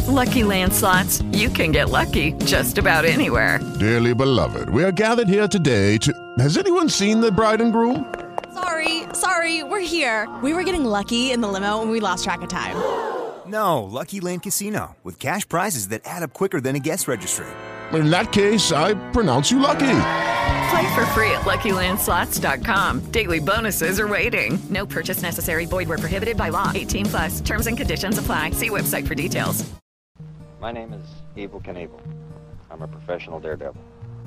Lucky Land Slots, you can get lucky just about anywhere. Dearly beloved, we are gathered here today to... Has anyone seen the bride and groom? Sorry, we're here. We were getting lucky in the limo and we lost track of time. No, Lucky Land Casino, with cash prizes that add up quicker than a guest registry. In that case, I pronounce you lucky. Play for free at LuckyLandSlots.com. Daily bonuses are waiting. No purchase necessary. Void where prohibited by law. 18+. Terms and conditions apply. See website for details. My name is Evel Knievel. I'm a professional daredevil.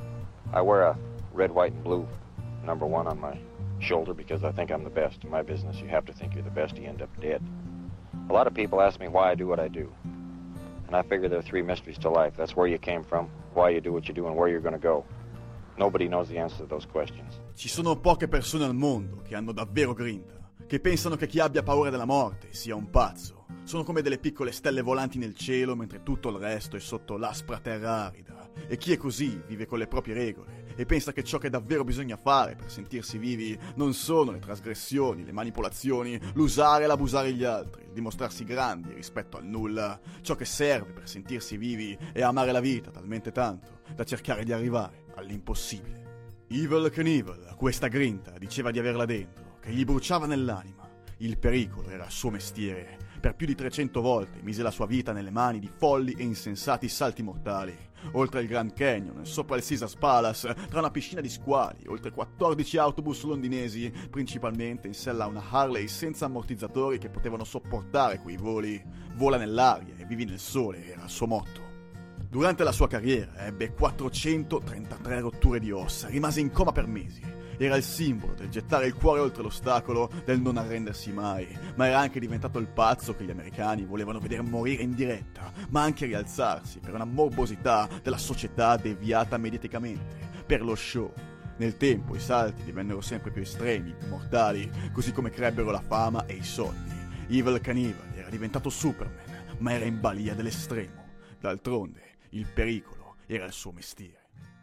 I wear a red, white, and blue #1 on my shoulder because I think I'm the best. In my business, you have to think you're the best, you end up dead. A lot of people ask me why I do what I do. And I figure there are 3 mysteries to life. That's where you came from, why you do what you do, and where you're going to go. Nobody knows the answer to those questions. Ci sono poche persone al mondo che hanno davvero grinta, che pensano che chi abbia paura della morte sia un pazzo. Sono come delle piccole stelle volanti nel cielo mentre tutto il resto è sotto l'aspra terra arida. E chi è così vive con le proprie regole e pensa che ciò che davvero bisogna fare per sentirsi vivi non sono le trasgressioni, le manipolazioni, l'usare e l'abusare gli altri, il dimostrarsi grandi rispetto al nulla. Ciò che serve per sentirsi vivi è amare la vita talmente tanto da cercare di arrivare all'impossibile. Evel Knievel, questa grinta, diceva di averla dentro, che gli bruciava nell'anima. Il pericolo era il suo mestiere. Per più di 300 volte mise la sua vita nelle mani di folli e insensati salti mortali. Oltre il Grand Canyon, sopra il Caesars Palace, tra una piscina di squali, oltre 14 autobus londinesi, principalmente in sella a una Harley senza ammortizzatori che potevano sopportare quei voli. Vola nell'aria e vivi nel sole era il suo motto. Durante la sua carriera ebbe 433 rotture di ossa, rimase in coma per mesi. Era il simbolo del gettare il cuore oltre l'ostacolo, del non arrendersi mai, ma era anche diventato il pazzo che gli americani volevano vedere morire in diretta, ma anche rialzarsi per una morbosità della società deviata mediaticamente, per lo show. Nel tempo i salti divennero sempre più estremi, più mortali, così come crebbero la fama e i soldi. Evel Knievel era diventato Superman, ma era in balia dell'estremo. D'altronde, il pericolo era il suo mestiere.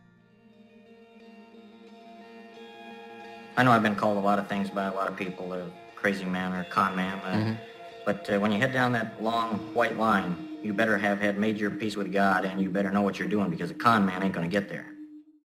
I know I've been called a lot of things by a lot of people, a crazy man or a con man, but when you head down that long white line, you better have had made your peace with God, and you better know what you're doing, because a con man ain't going to get there.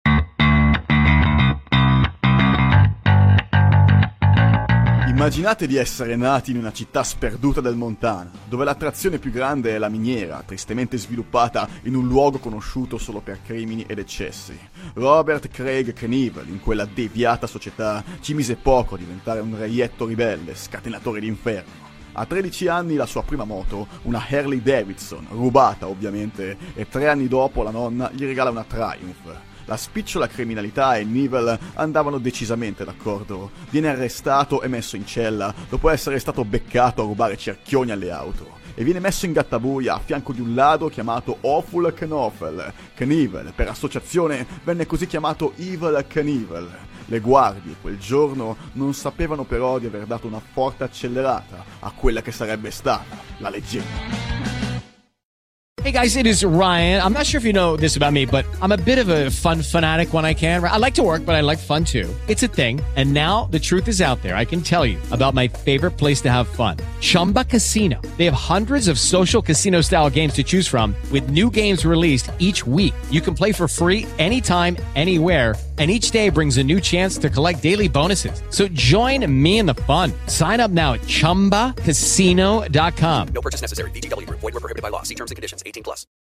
Immaginate di essere nati in una città sperduta del Montana, dove l'attrazione più grande è la miniera, tristemente sviluppata in un luogo conosciuto solo per crimini ed eccessi. Robert Craig Knievel, in quella deviata società, ci mise poco a diventare un reietto ribelle, scatenatore d'inferno. A 13 anni la sua prima moto, una Harley Davidson, rubata ovviamente, e 3 anni dopo la nonna gli regala una Triumph. La spicciola criminalità e Knievel andavano decisamente d'accordo. Viene arrestato e messo in cella dopo essere stato beccato a rubare cerchioni alle auto. E viene messo in gattabuia a fianco di un ladro chiamato Awful Knoffel. Knievel, per associazione, venne così chiamato Evel Knievel. Le guardie quel giorno non sapevano però di aver dato una forte accelerata a quella che sarebbe stata la leggenda. Hey guys, it is Ryan. I'm not sure if you know this about me, but I'm a bit of a fun fanatic when I can. I like to work, but I like fun too. It's a thing. And now the truth is out there. I can tell you about my favorite place to have fun. Chumba Casino. They have hundreds of social casino style games to choose from with new games released each week. You can play for free anytime, anywhere. And each day brings a new chance to collect daily bonuses. So join me in the fun. Sign up now at ChumbaCasino.com. No purchase necessary. VGW Group. Void where prohibited by law. See terms and conditions. 18+.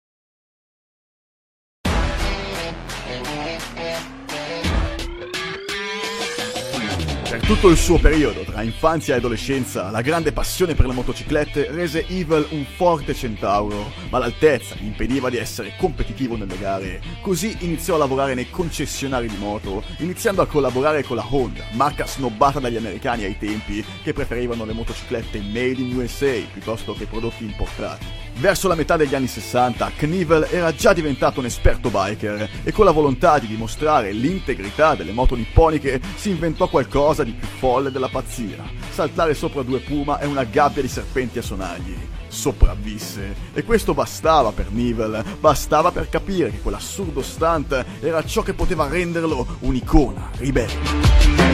Per tutto il suo periodo, tra infanzia e adolescenza, la grande passione per le motociclette rese Evel un forte centauro, ma l'altezza gli impediva di essere competitivo nelle gare. Così iniziò a lavorare nei concessionari di moto, iniziando a collaborare con la Honda, marca snobbata dagli americani ai tempi, che preferivano le motociclette made in USA piuttosto che prodotti importati. Verso la metà degli anni 60, Knievel era già diventato un esperto biker e con la volontà di dimostrare l'integrità delle moto nipponiche si inventò qualcosa di più folle della pazzia: saltare sopra 2 puma e una gabbia di serpenti a sonagli. Sopravvisse, e questo bastava per Knievel, bastava per capire che quell'assurdo stunt era ciò che poteva renderlo un'icona ribelle.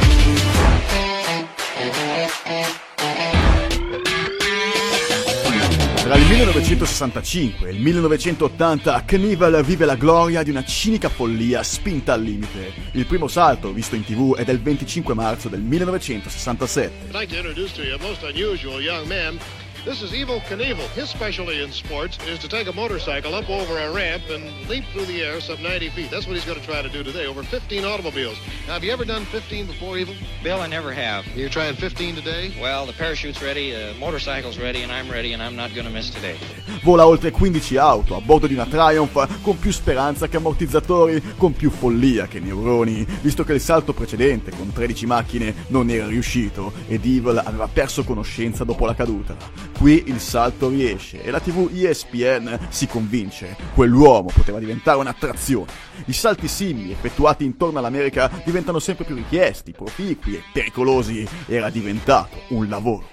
Tra il 1965 e il 1980 Knievel vive la gloria di una cinica follia spinta al limite. Il primo salto visto in TV è del 25 marzo del 1967. I'd like to introduce to you a most unusual young man. This is Evel Knievel. His specialty in sports is to take a motorcycle up over a ramp and leap through the air some 90 feet. That's what he's going to try to do today, over 15 automobiles. Now, have you ever done 15 before, Evel? Bill, I never have. You're trying 15 today? Well, the parachute's ready, the motorcycle's ready, and I'm not going to miss today. Vola oltre 15 auto a bordo di una Triumph con più speranza che ammortizzatori, con più follia che neuroni, visto che il salto precedente con 13 macchine non era riuscito ed Evel aveva perso conoscenza dopo la caduta. Qui il salto riesce e la TV ESPN si convince. Quell'uomo poteva diventare un'attrazione. I salti simili effettuati intorno all'America diventano sempre più richiesti, proficui e pericolosi. Era diventato un lavoro.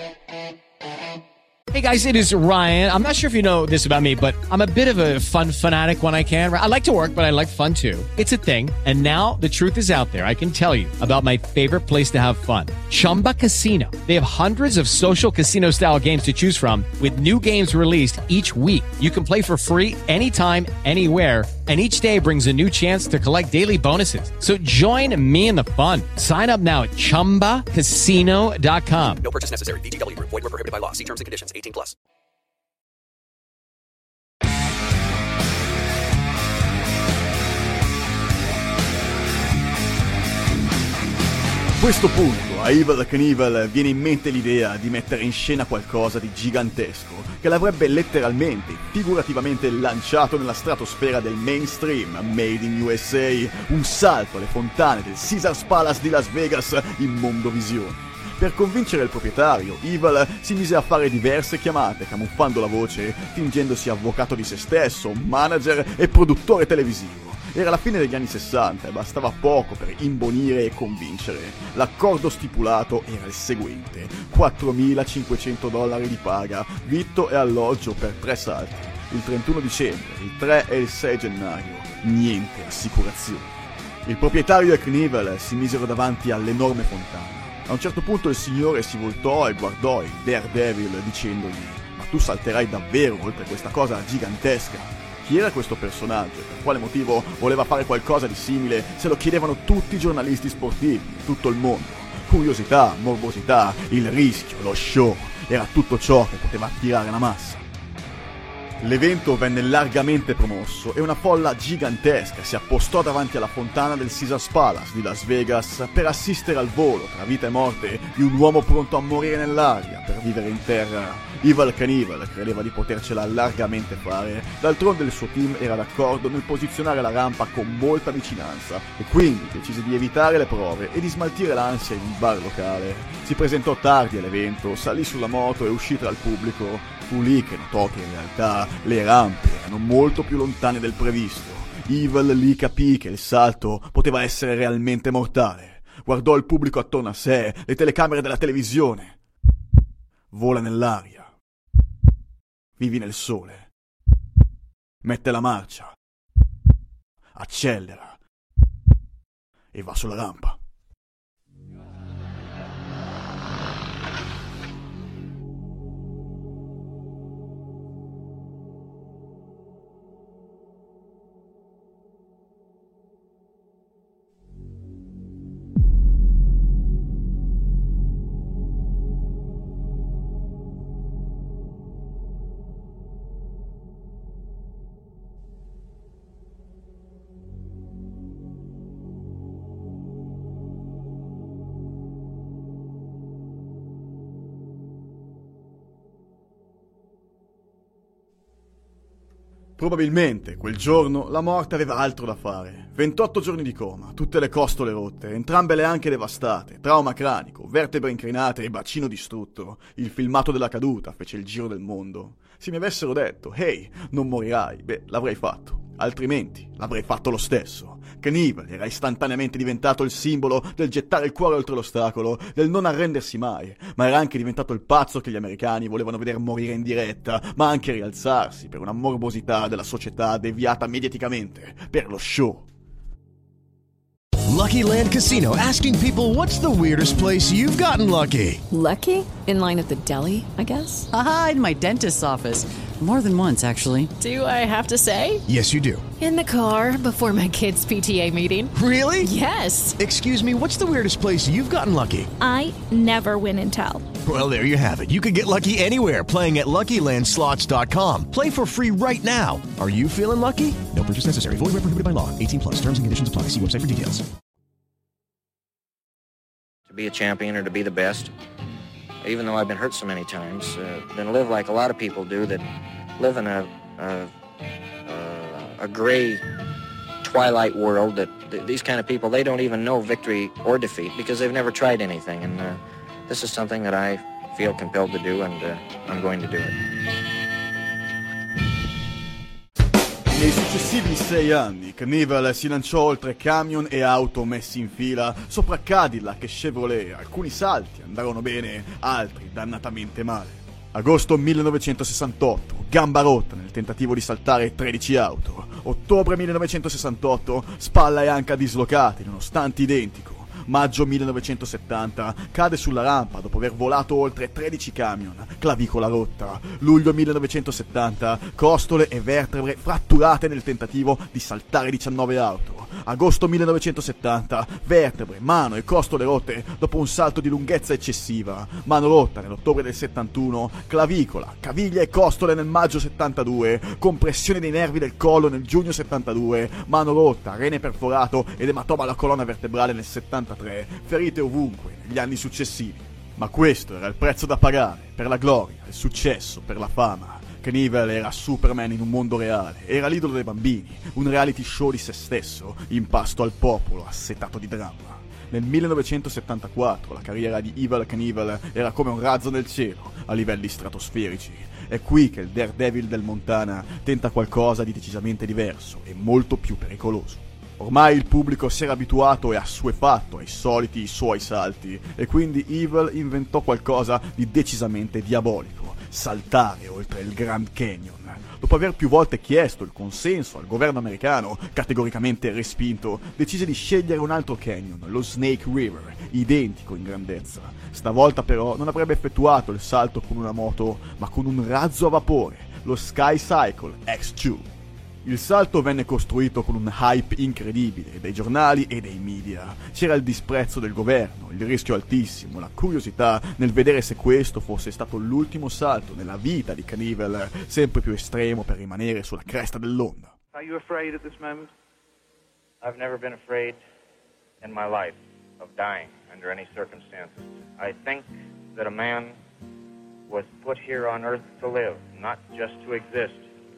Hey guys, it is Ryan. I'm not sure if you know this about me, but I'm a bit of a fun fanatic when I can. I like to work, but I like fun too. It's a thing. And now the truth is out there. I can tell you about my favorite place to have fun. Chumba Casino. They have hundreds of social casino style games to choose from with new games released each week. You can play for free anytime, anywhere. And each day brings a new chance to collect daily bonuses. So join me in the fun. Sign up now at ChumbaCasino.com. No purchase necessary. VGW Group. Void where prohibited by law. See terms and conditions. 18+. A questo punto a Evel Knievel viene in mente l'idea di mettere in scena qualcosa di gigantesco che l'avrebbe letteralmente, figurativamente lanciato nella stratosfera del mainstream Made in USA, un salto alle fontane del Caesars Palace di Las Vegas in mondovisione. Per convincere il proprietario, Evel si mise a fare diverse chiamate, camuffando la voce, fingendosi avvocato di se stesso, manager e produttore televisivo. Era la fine degli anni 60 e bastava poco per imbonire e convincere. L'accordo stipulato era il seguente: $4.500 di paga, vitto e alloggio per 3 salti. Il 31 dicembre, il 3 e il 6 gennaio, niente assicurazioni. Il proprietario e Knievel si misero davanti all'enorme fontana. A un certo punto il signore si voltò e guardò il Daredevil dicendogli: «Ma tu salterai davvero oltre questa cosa gigantesca?» Chi era questo personaggio e per quale motivo voleva fare qualcosa di simile se lo chiedevano tutti i giornalisti sportivi in tutto il mondo. Curiosità, morbosità, il rischio, lo show, era tutto ciò che poteva attirare la massa. L'evento venne largamente promosso e una folla gigantesca si appostò davanti alla fontana del Caesars Palace di Las Vegas per assistere al volo tra vita e morte di un uomo pronto a morire nell'aria per vivere in terra. Evel Knievel credeva di potercela largamente fare, d'altronde il suo team era d'accordo nel posizionare la rampa con molta vicinanza e quindi decise di evitare le prove e di smaltire l'ansia in un bar locale. Si presentò tardi all'evento, salì sulla moto e uscì tra il pubblico. Fu lì che notò che in realtà le rampe erano molto più lontane del previsto. Evel lì capì che il salto poteva essere realmente mortale. Guardò il pubblico attorno a sé, le telecamere della televisione. Vola nell'aria. Vivi nel sole. Mette la marcia. Accelera. E va sulla rampa. Probabilmente, quel giorno, la morte aveva altro da fare. 28 giorni di coma, tutte le costole rotte, entrambe le anche devastate, trauma cranico, vertebre incrinate e bacino distrutto. Il filmato della caduta fece il giro del mondo. Se mi avessero detto, «Hey, non morirai», beh, l'avrei fatto. Altrimenti, l'avrei fatto lo stesso. Knievel era istantaneamente diventato il simbolo del gettare il cuore oltre l'ostacolo, del non arrendersi mai, ma era anche diventato il pazzo che gli americani volevano vedere morire in diretta, ma anche rialzarsi per una morbosità della società deviata mediaticamente per lo show. Lucky Land Casino, asking people, what's the weirdest place you've gotten lucky? Lucky? In line at the deli, I guess? Aha, in my dentist's office. More than once, actually. Do I have to say? Yes, you do. In the car before my kids' PTA meeting. Really? Yes. Excuse me, what's the weirdest place you've gotten lucky? I never win and tell. Well, there you have it. You can get lucky anywhere, playing at LuckyLandSlots.com. Play for free right now. Are you feeling lucky? No purchase necessary. Void where prohibited by law. 18 plus. Terms and conditions apply. See website for details. To be a champion or to be the best, even though I've been hurt so many times, then live like a lot of people do that live in a gray twilight world that these kind of people, they don't even know victory or defeat because they've never tried anything. And this is something that I feel compelled to do, and I'm going to do it. Nei successivi 6 anni, Knievel si lanciò oltre camion e auto messi in fila sopra Cadillac e Chevrolet. Alcuni salti andarono bene, altri dannatamente male. Agosto 1968, gamba rotta nel tentativo di saltare 13 auto. Ottobre 1968, spalla e anca dislocati, nonostante identico. Maggio 1970, cade sulla rampa dopo aver volato oltre 13 camion, clavicola rotta. Luglio 1970, costole e vertebre fratturate nel tentativo di saltare 19 auto. Agosto 1970, vertebre, mano e costole rotte dopo un salto di lunghezza eccessiva. Mano rotta nell'ottobre del 71, clavicola, caviglia e costole nel maggio 72, compressione dei nervi del collo nel giugno 72, mano rotta, rene perforato ed ematoma alla colonna vertebrale nel 73, ferite ovunque negli anni successivi. Ma questo era il prezzo da pagare per la gloria, il successo, per la fama. Knievel era Superman in un mondo reale, era l'idolo dei bambini, un reality show di se stesso, in pasto al popolo, assetato di dramma. Nel 1974 la carriera di Evel Knievel era come un razzo nel cielo, a livelli stratosferici. È qui che il Daredevil del Montana tenta qualcosa di decisamente diverso e molto più pericoloso. Ormai il pubblico si era abituato e assuefatto ai soliti suoi salti, e quindi Evel inventò qualcosa di decisamente diabolico: saltare oltre il Grand Canyon. Dopo aver più volte chiesto il consenso al governo americano, categoricamente respinto, decise di scegliere un altro canyon, lo Snake River, identico in grandezza. Stavolta però non avrebbe effettuato il salto con una moto, ma con un razzo a vapore, lo Sky Cycle X2. Il salto venne costruito con un hype incredibile dai giornali e dai media. C'era il disprezzo del governo, il rischio altissimo, la curiosità nel vedere se questo fosse stato l'ultimo salto nella vita di Knievel, sempre più estremo per rimanere sulla cresta dell'onda. Are you afraid at this moment? I've never been afraid in my life of dying under any circumstances. I think that a man was put here on earth to live, not just to exist.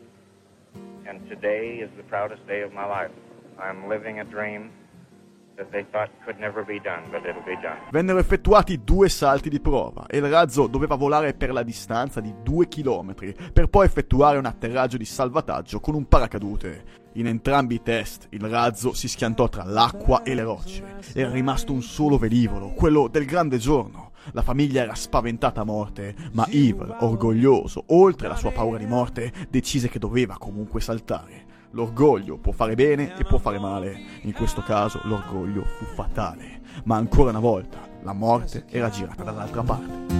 And today is the proudest day of my life. I'm living a dream that they thought could never be done, but it'll be done. Vennero effettuati 2 salti di prova e il razzo doveva volare per la distanza di 2 chilometri per poi effettuare un atterraggio di salvataggio con un paracadute. In entrambi i test il razzo si schiantò tra l'acqua e le rocce. Era rimasto un solo velivolo, quello del grande giorno. La famiglia era spaventata a morte, ma Evel, orgoglioso, oltre la sua paura di morte, decise che doveva comunque saltare. L'orgoglio può fare bene e può fare male. In questo caso l'orgoglio fu fatale. Ma ancora una volta, la morte era girata dall'altra parte. 2,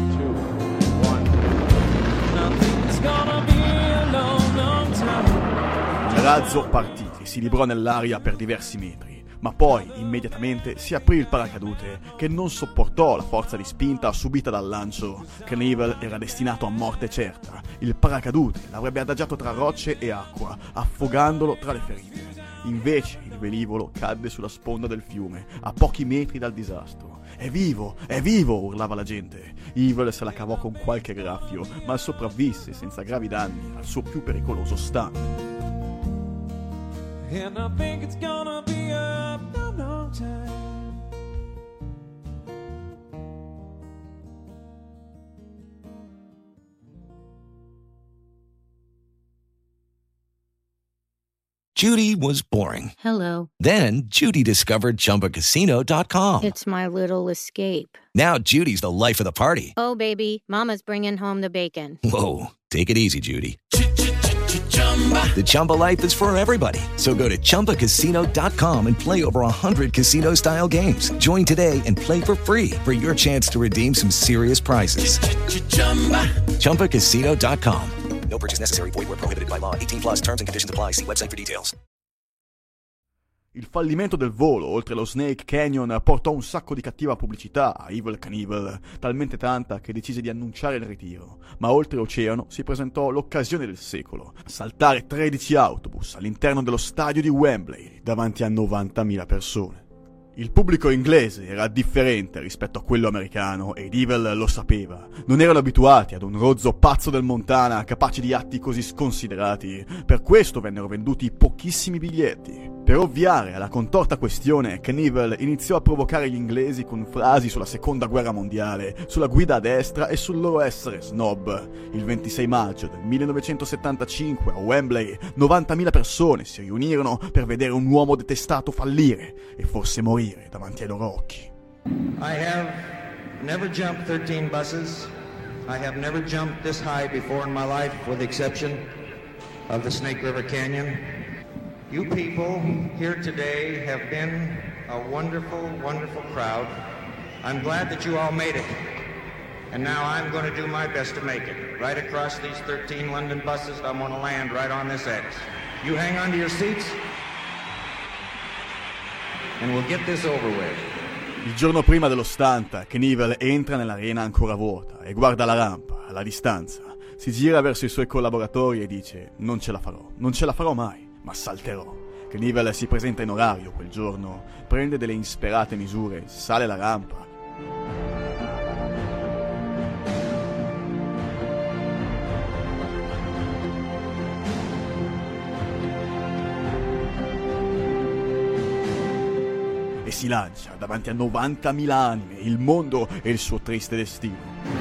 1. Il razzo partì e si librò nell'aria per diversi metri. Ma poi, immediatamente, si aprì il paracadute, che non sopportò la forza di spinta subita dal lancio. Knievel era destinato a morte certa. Il paracadute l'avrebbe adagiato tra rocce e acqua, affogandolo tra le ferite. Invece, il velivolo cadde sulla sponda del fiume, a pochi metri dal disastro. È vivo! È vivo! Urlava la gente. Evel se la cavò con qualche graffio, ma sopravvisse senza gravi danni al suo più pericoloso stunt. And I think it's gonna be a long time. Judy was boring. Hello. Then Judy discovered ChumbaCasino.com. It's my little escape. Now Judy's the life of the party. Oh, baby, mama's bringing home the bacon. Whoa, take it easy, Judy. The Chumba life is for everybody. So go to ChumbaCasino.com and play over 100 casino-style games. Join today and play for free for your chance to redeem some serious prizes. ChumbaCasino.com. No purchase necessary. Void where prohibited by law. 18 plus terms and conditions apply. See website for details. Il fallimento del volo oltre lo Snake Canyon portò un sacco di cattiva pubblicità a Evel Knievel, talmente tanta che decise di annunciare il ritiro. Ma oltreoceano si presentò l'occasione del secolo: saltare 13 autobus all'interno dello stadio di Wembley davanti a 90.000 persone. Il pubblico inglese era differente rispetto a quello americano ed Evel lo sapeva. Non erano abituati ad un rozzo pazzo del Montana capace di atti così sconsiderati. Per questo vennero venduti pochissimi biglietti. Per ovviare alla contorta questione, Knievel iniziò a provocare gli inglesi con frasi sulla seconda guerra mondiale, sulla guida a destra e sul loro essere snob. Il 26 maggio del 1975 a Wembley 90.000 persone si riunirono per vedere un uomo detestato fallire e forse morire davanti ai loro occhi. I have never jumped 13 buses. I have never jumped this high before in my life, with the exception of the Snake River Canyon. You people here today have been a wonderful, wonderful crowd. I'm glad that you all made it. And now I'm going to do my best to make it. Right across these 13 London buses, I'm going to land right on this X. You hang on to your seats, and we'll get this over with. Il giorno prima dello stunt, Knievel entra nell'arena ancora vuota e guarda la rampa, alla distanza. Si gira verso i suoi collaboratori e dice: non ce la farò mai, ma salterò. Knievel si presenta in orario quel giorno, prende delle insperate misure, sale la rampa. E si lancia davanti a 90.000 anime, il mondo e il suo triste destino.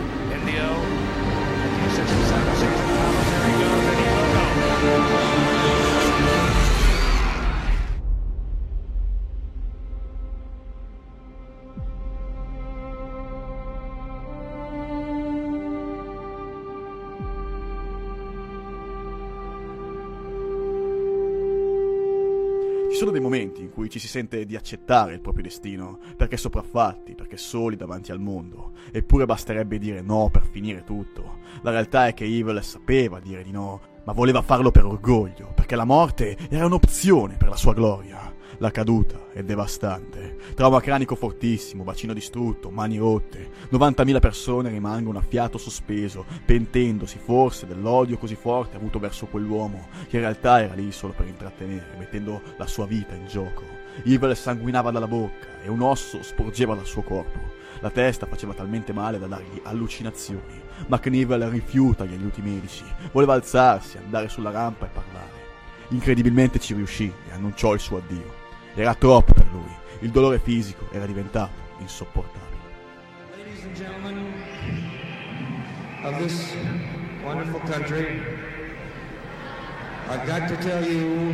Ci sono dei momenti in cui ci si sente di accettare il proprio destino, perché sopraffatti, perché soli davanti al mondo, eppure basterebbe dire no per finire tutto. La realtà è che Evel sapeva dire di no, ma voleva farlo per orgoglio, perché la morte era un'opzione per la sua gloria. La caduta è devastante, trauma cranico fortissimo, bacino distrutto, mani rotte, 90.000 persone rimangono a fiato sospeso, pentendosi forse dell'odio così forte avuto verso quell'uomo, che in realtà era lì solo per intrattenere, mettendo la sua vita in gioco. Evel sanguinava dalla bocca e un osso sporgeva dal suo corpo. La testa faceva talmente male da dargli allucinazioni, ma Knievel rifiuta gli aiuti medici, voleva alzarsi, andare sulla rampa e parlare. Incredibilmente ci riuscì e annunciò il suo addio. Era troppo per lui, il dolore fisico era diventato insopportabile. Ladies and gentlemen of this wonderful country, I've got to tell you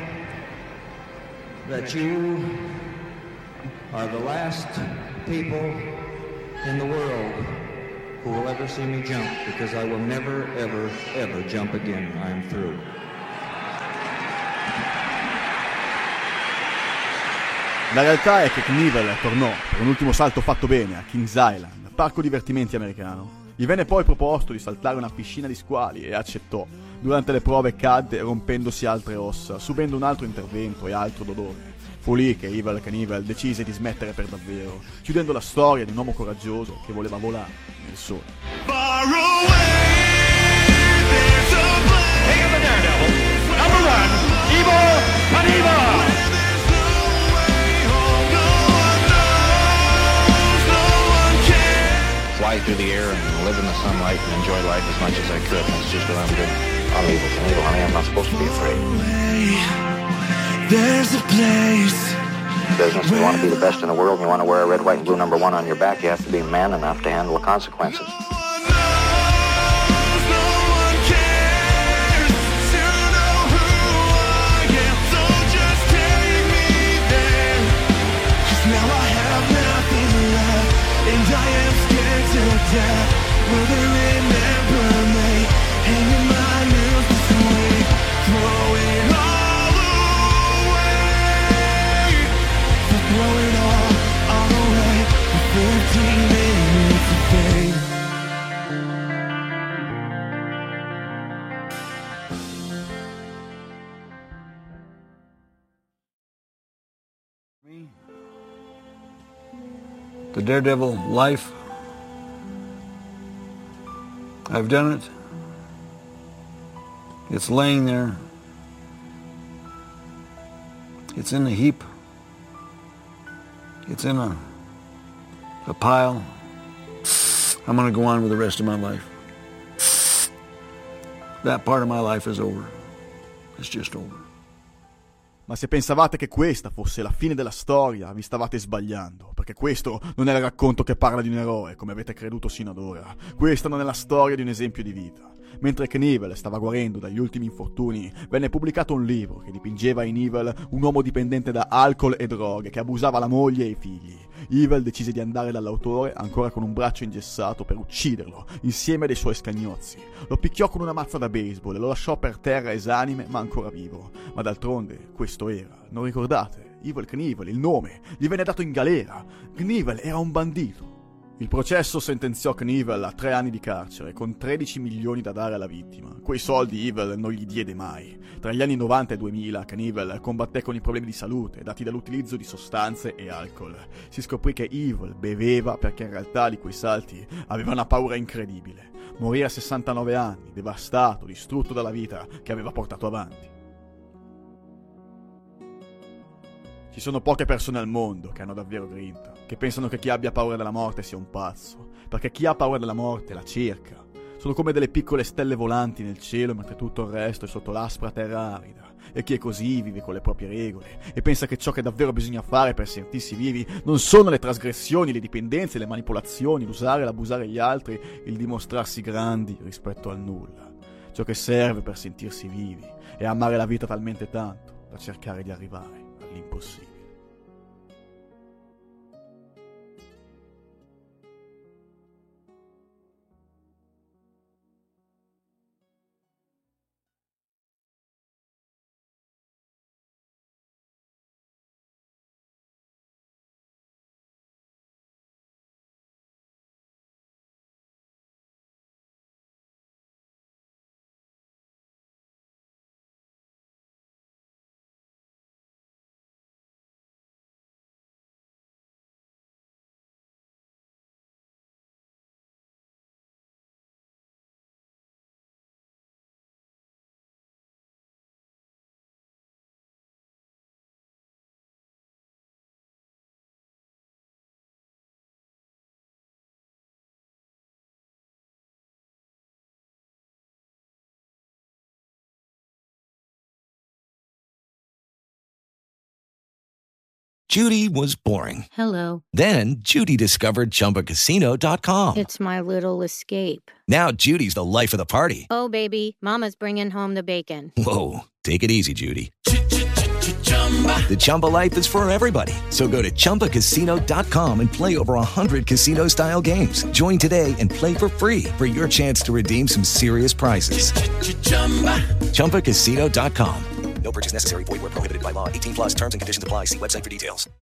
that you are the last people in the world who will ever see me jump, because I will never, ever, ever jump again. I'm through. La realtà è che Knievel tornò per un ultimo salto fatto bene a Kings Island, parco divertimenti americano. Gli venne poi proposto di saltare una piscina di squali e accettò. Durante le prove cadde rompendosi altre ossa, subendo un altro intervento e altro dolore. Fu lì che Evel Knievel decise di smettere per davvero, chiudendo la storia di un uomo coraggioso che voleva volare nel sole. King of the Daredevil, number 1, Evel Knievel. Fly through the air and live in the sunlight and enjoy life as much as I could. That's just what I'm doing. I'm Evel Knievel, honey. I'm not supposed to be afraid. There's a place. Business, if you want to be the best in the world and you want to wear a red, white, and blue number 1 on your back, you have to be man enough to handle the consequences. Will they remember me? Hanging my nails this week. throw it all away. Throw it all away for 15 minutes of pain. The Daredevil life, I've done it. It's laying there. It's in a heap. It's in a pile. I'm going to go on with the rest of my life. That part of my life is over. It's just over. Ma se pensavate che questa fosse la fine della storia, vi stavate sbagliando, perché questo non è il racconto che parla di un eroe, come avete creduto sino ad ora. Questa non è la storia di un esempio di vita. Mentre Knievel stava guarendo dagli ultimi infortuni, venne pubblicato un libro che dipingeva in Evil un uomo dipendente da alcol e droghe che abusava la moglie e i figli. Evil decise di andare dall'autore, ancora con un braccio ingessato, per ucciderlo, insieme dei suoi scagnozzi. Lo picchiò con una mazza da baseball e lo lasciò per terra esanime, ma ancora vivo. Ma d'altronde, questo era, non ricordate? Evel Knievel, il nome, gli venne dato in galera. Knievel era un bandito. Il processo sentenziò Knievel a 3 anni di carcere, con 13 milioni da dare alla vittima. Quei soldi Evil non gli diede mai. Tra gli anni 90 e 2000 Knievel combatté con i problemi di salute dati dall'utilizzo di sostanze e alcol. Si scoprì che Evil beveva perché in realtà di quei salti aveva una paura incredibile. Morì a 69 anni, devastato, distrutto dalla vita che aveva portato avanti. Ci sono poche persone al mondo che hanno davvero grinta, che pensano che chi abbia paura della morte sia un pazzo, perché chi ha paura della morte la cerca. Sono come delle piccole stelle volanti nel cielo mentre tutto il resto è sotto l'aspra terra arida. E chi è così vive con le proprie regole e pensa che ciò che davvero bisogna fare per sentirsi vivi non sono le trasgressioni, le dipendenze, le manipolazioni, l'usare e l'abusare gli altri, il dimostrarsi grandi rispetto al nulla. Ciò che serve per sentirsi vivi è amare la vita talmente tanto da cercare di arrivare all'impossibile. Judy was boring. Hello. Then Judy discovered ChumbaCasino.com. It's my little escape. Now Judy's the life of the party. Oh, baby, mama's bringing home the bacon. Whoa, take it easy, Judy. The Chumba life is for everybody. So go to ChumbaCasino.com and play over 100 casino-style games. Join today and play for free for your chance to redeem some serious prizes. ChumbaCasino.com. No purchase necessary. Void where prohibited by law. 18+ terms and conditions apply. See website for details.